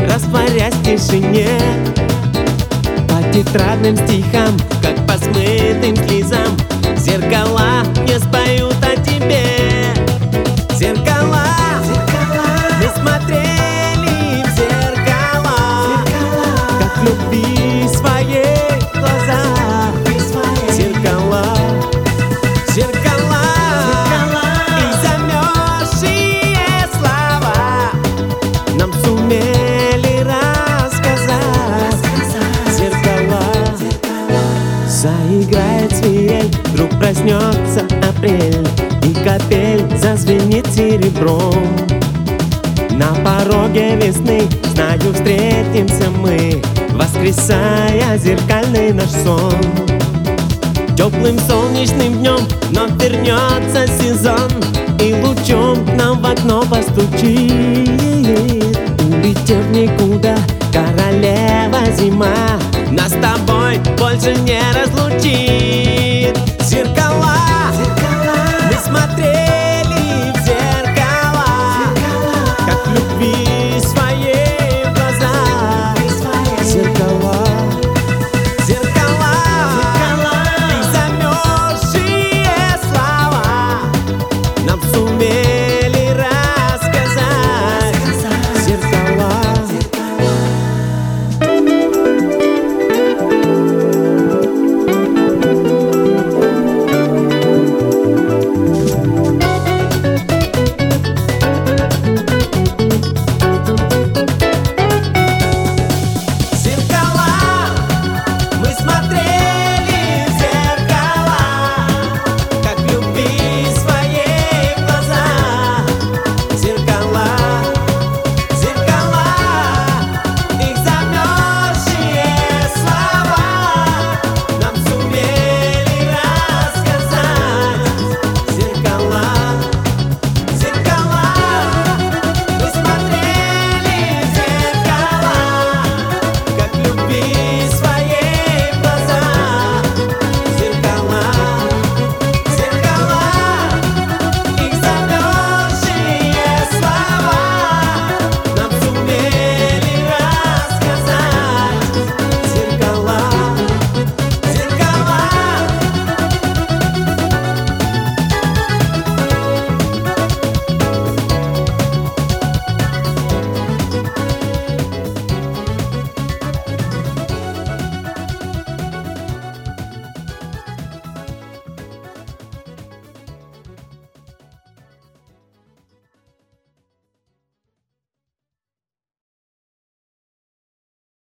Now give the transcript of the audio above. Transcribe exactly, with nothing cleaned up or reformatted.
растворясь в тишине. По тетрадным стихам, как по смытым слезам, зеркала не споют о тебе. Зеркала, мы смотрели в зеркала, как в любви своей глаза. Зеркала, зеркала, и замерзшие слова нам сумели рассказать. Зеркала, заиграет свирель, вдруг проснется апрель, и капель зазвенит серебром. На пороге весны, знаю, встретимся мы, воскресая зеркальный наш сон. Теплым солнечным днем вновь вернется сезон, и лучом к нам в окно постучит. Улетев никуда, королева зима нас с тобой больше не разлучит.